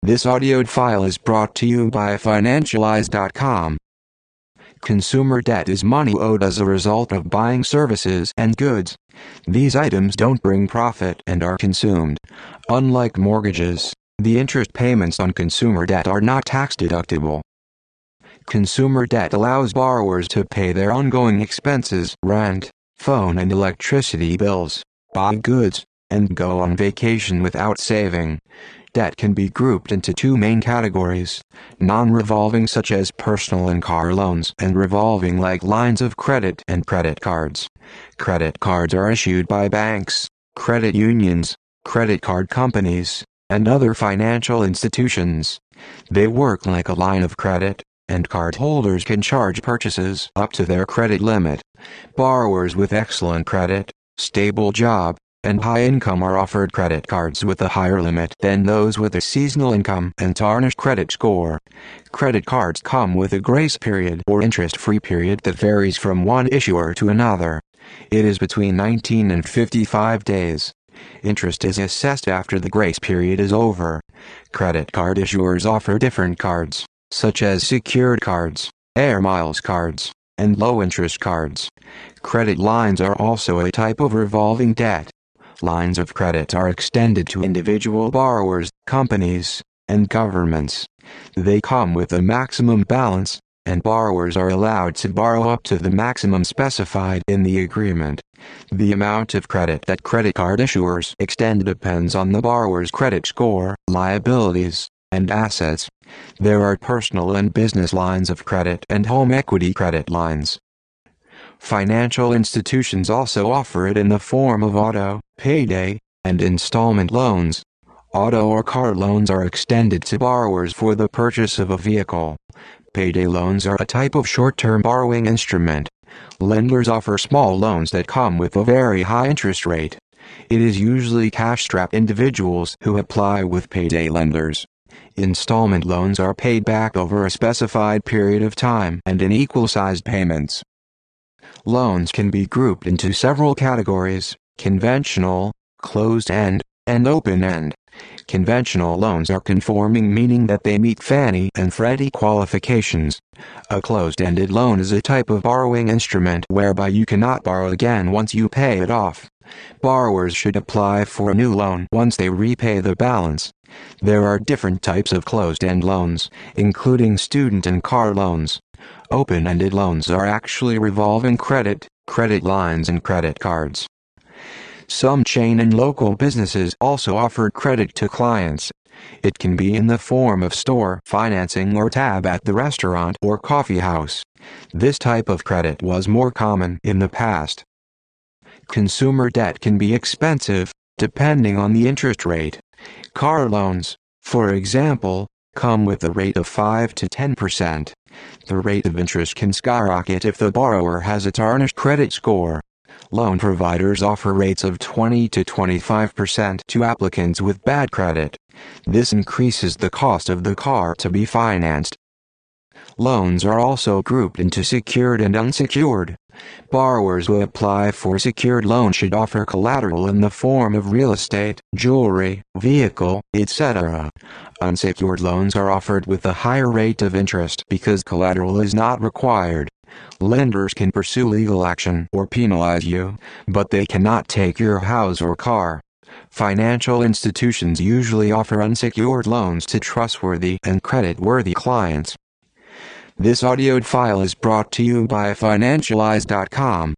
This audio file is brought to you by Financialize.com. Consumer debt is money owed as a result of buying services and goods. These items don't bring profit and are consumed. Unlike mortgages, the interest payments on consumer debt are not tax deductible. Consumer debt allows borrowers to pay their ongoing expenses, rent, phone and electricity bills, buy goods, and go on vacation without saving. Debt can be grouped into two main categories: non-revolving, such as personal and car loans, and revolving, like lines of credit and credit cards. Credit cards are issued by banks, credit unions, credit card companies, and other financial institutions. They work like a line of credit, and cardholders can charge purchases up to their credit limit. Borrowers with excellent credit, stable job, and high income are offered credit cards with a higher limit than those with a seasonal income and tarnished credit score. Credit cards come with a grace period or interest-free period that varies from one issuer to another. It is between 19 and 55 days. Interest is assessed after the grace period is over. Credit card issuers offer different cards, such as secured cards, air miles cards, and low-interest cards. Credit lines are also a type of revolving debt. Lines of credit are extended to individual borrowers, companies, and governments. They come with a maximum balance, and borrowers are allowed to borrow up to the maximum specified in the agreement. The amount of credit that credit card issuers extend depends on the borrower's credit score, liabilities, and assets. There are personal and business lines of credit and home equity credit lines. Financial institutions also offer it in the form of auto, payday, and installment loans. Auto or car loans are extended to borrowers for the purchase of a vehicle. Payday loans are a type of short-term borrowing instrument. Lenders offer small loans that come with a very high interest rate. It is usually cash-strapped individuals who apply with payday lenders. Installment loans are paid back over a specified period of time and in equal-sized payments. Loans can be grouped into several categories: conventional, closed-end, and open-end. Conventional loans are conforming, meaning that they meet Fannie and Freddie qualifications. A closed-ended loan is a type of borrowing instrument whereby you cannot borrow again once you pay it off. Borrowers should apply for a new loan once they repay the balance. There are different types of closed-end loans, including student and car loans. Open-ended loans are actually revolving credit, credit lines and credit cards. Some chain and local businesses also offer credit to clients. It can be in the form of store financing or tab at the restaurant or coffee house. This type of credit was more common in the past. Consumer debt can be expensive, depending on the interest rate. Car loans, for example, come with a rate of 5 to 10%. The rate of interest can skyrocket if the borrower has a tarnished credit score. Loan providers offer rates of 20 to 25% to applicants with bad credit. This increases the cost of the car to be financed. Loans are also grouped into secured and unsecured. Borrowers who apply for secured loan should offer collateral in the form of real estate, jewelry, vehicle, etc. Unsecured loans are offered with a higher rate of interest because collateral is not required. Lenders can pursue legal action or penalize you, but they cannot take your house or car. Financial institutions usually offer unsecured loans to trustworthy and credit-worthy clients. This audio file is brought to you by Financialize.com.